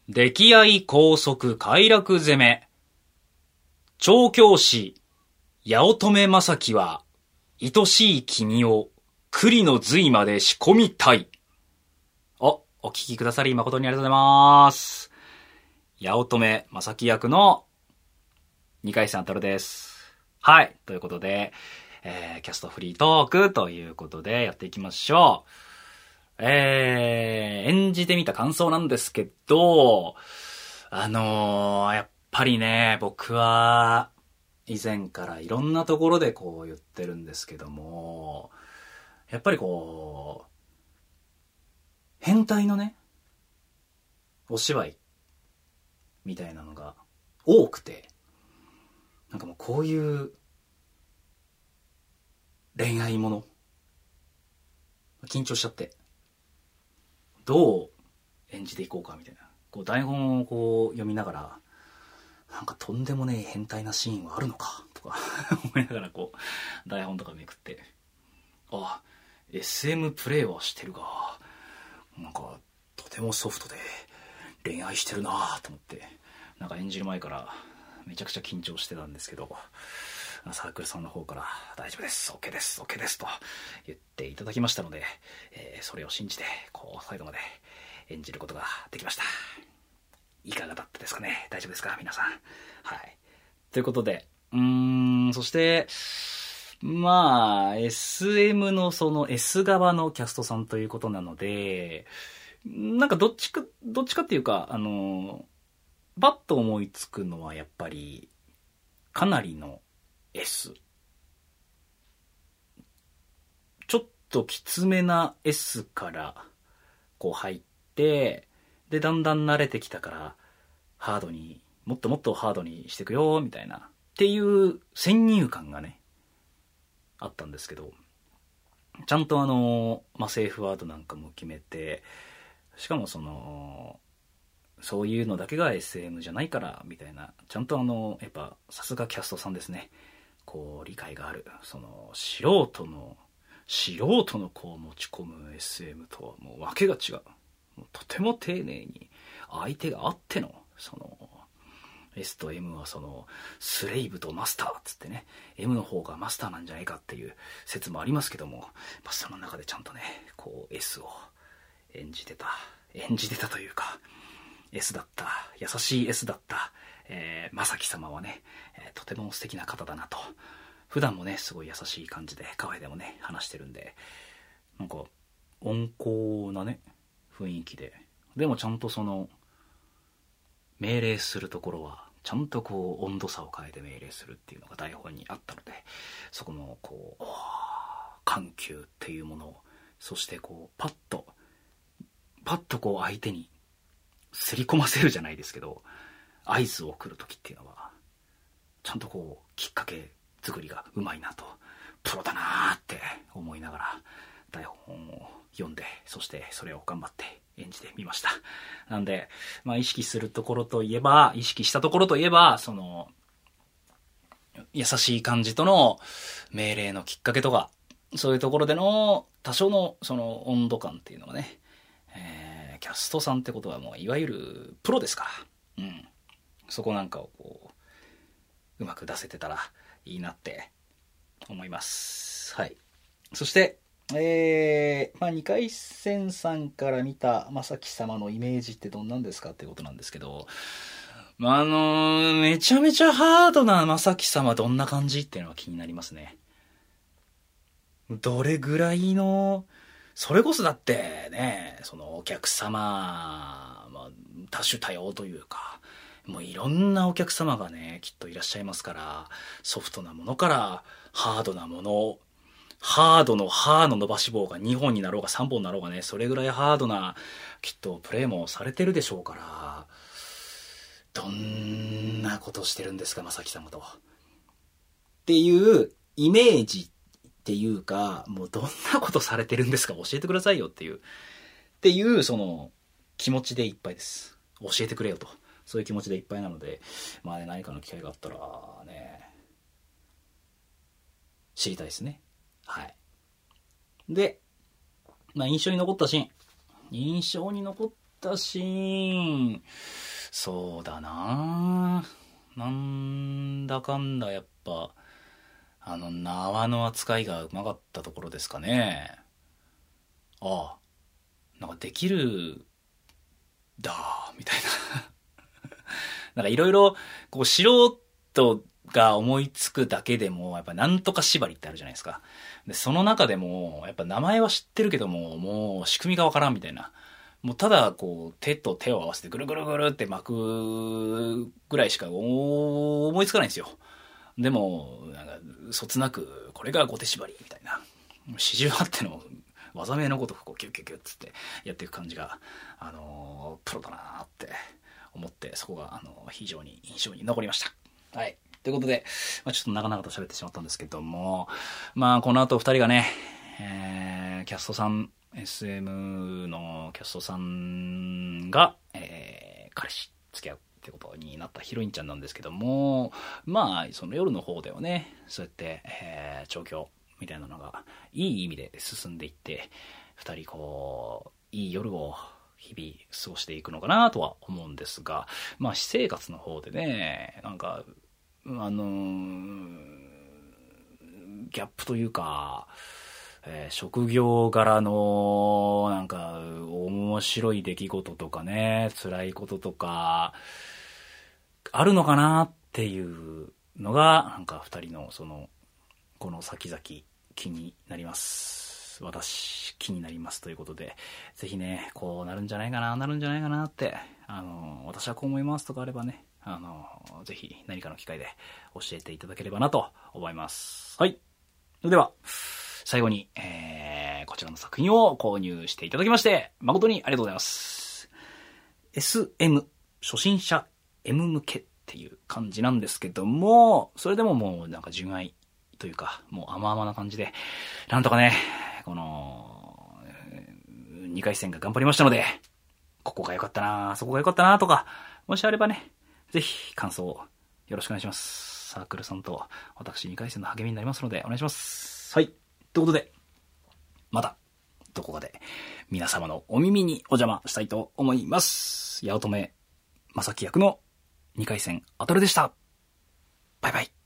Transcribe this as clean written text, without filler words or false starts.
溺愛高速快楽攻め。調教師、八乙女正樹は、愛しい君を栗の髄まで仕込みたい。お聞きくださり誠にありがとうございます。八乙女正樹役の二階さん太郎です。はい。ということで、キャストフリートークということでやっていきましょう。演じてみた感想なんですけど、やっぱりね、僕は以前からいろんなところでこう言ってるんですけども、やっぱりこう、変態のね、お芝居みたいなのが多くて、なんかもうこういう恋愛もの、緊張しちゃって、どう演じていこうかみたいな。こう台本をこう読みながら、なんかとんでもねえ変態なシーンはあるのかとか思いながらこう台本とかめくって、あ、SM プレイはしてるが、なんかとてもソフトで恋愛してるなと思って、なんか演じる前からめちゃくちゃ緊張してたんですけど、サークルさんの方から大丈夫です、 OK です OK ですと言っていただきましたので、それを信じてこう最後まで演じることができました。いかがだったですかね。大丈夫ですか皆さん。はい。ということで、そしてまあ SM のその S 側のキャストさんということなので、なんかどっちかっていうか、バッと思いつくのはやっぱりかなりの S、 ちょっときつめな S からこう入って、でだんだん慣れてきたからハードに、もっともっとハードにしていくよみたいなっていう先入観がねあったんですけど、ちゃんとセーフワードなんかも決めて、しかもそういうのだけが SM じゃないからみたいな、ちゃんとやっぱさすがキャストさんですね。こう理解がある、その素人のこう持ち込む SM とはもう訳が違う。もうとても丁寧に相手があってのその S と M はそのスレイブとマスターっつってね、 M の方がマスターなんじゃないかっていう説もありますけども、その中でちゃんとねこう S を演じてたというか S だった、優しい S だった、正樹様はね、とても素敵な方だなと。普段もねすごい優しい感じでカフェでもね話してるんで、なんか温厚なね雰囲気で、でもちゃんとその命令するところはちゃんとこう温度差を変えて命令するっていうのが台本にあったので、そこのこう緩急っていうものを、そしてこうパッとこう相手にすり込ませるじゃないですけど、合図を送る時っていうのはちゃんとこうきっかけ作りがうまいなと、プロだなーって思いながら台本を読んで、そしてそれを頑張って演じてみました。なんで、意識したところといえば、その優しい感じとの命令のきっかけとか、そういうところでの多少のその温度感っていうのがね、キャストさんってことはもういわゆるプロですから、そこなんかをこううまく出せてたらいいなって思います。はい。そして二階仙さんから見た正樹様のイメージってどんなんですかってことなんですけど、めちゃめちゃハードな正樹様どんな感じっていうのは気になりますね。どれぐらいの、それこそだってね、そのお客様、多種多様というか、もういろんなお客様がねきっといらっしゃいますから、ソフトなものからハードなもの、ハードの歯の伸ばし棒が2本になろうが3本になろうがね、それぐらいハードなきっとプレイもされてるでしょうから、どんなことしてるんですか正樹様とっていうイメージっていうか、もうどんなことされてるんですか教えてくださいよっていうその気持ちでいっぱいです。教えてくれよと、そういう気持ちでいっぱいなので、何かの機会があったらね知りたいですね。はい。で、印象に残ったシーンたシーン、そうだな、なんだかんだやっぱ縄の扱いがうまかったところですかね。ああ、なんかできるだみたいななんかいろいろこう素人が思いつくだけでもやっぱなんとか縛りってあるじゃないですか。でその中でもやっぱ名前は知ってるけども、もう仕組みがわからんみたいな、もうただこう手と手を合わせてぐるぐるぐるって巻くぐらいしか思いつかないんですよ。でもなんかそつなくこれが後手縛りみたいな、四十八手の技名のごとくこうキュッキュッキュッつってやっていく感じがプロだなーって思って、そこが非常に印象に残りました。はい。ということで、ちょっと長々と喋ってしまったんですけども、この後二人がね、キャストさん、SM のキャストさんが、彼氏付き合うってことになったヒロインちゃんなんですけども、その夜の方ではね、そうやって、調教みたいなのがいい意味で進んでいって、二人こう、いい夜を日々過ごしていくのかなとは思うんですが、私生活の方でね、なんか、ギャップというか、職業柄のなんか面白い出来事とかね、辛いこととかあるのかなっていうのがなんか二人のこの先々気になります。私気になりますということで、ぜひねこうなるんじゃないかなって私はこう思いますとかあればね、ぜひ何かの機会で教えていただければなと思います。はい。それでは、最後に、こちらの作品を購入していただきまして、誠にありがとうございます。SM、初心者 M 向けっていう感じなんですけども、それでももうなんか純愛というか、もう甘々な感じで、なんとかね、この、2回戦が頑張りましたので、ここが良かったな、そこが良かったなとか、もしあればね、ぜひ感想をよろしくお願いします。サークルさんと私2回戦の励みになりますのでお願いします。はい。ということで、またどこかで皆様のお耳にお邪魔したいと思います。八乙女正樹役の2回戦あたるでした。バイバイ。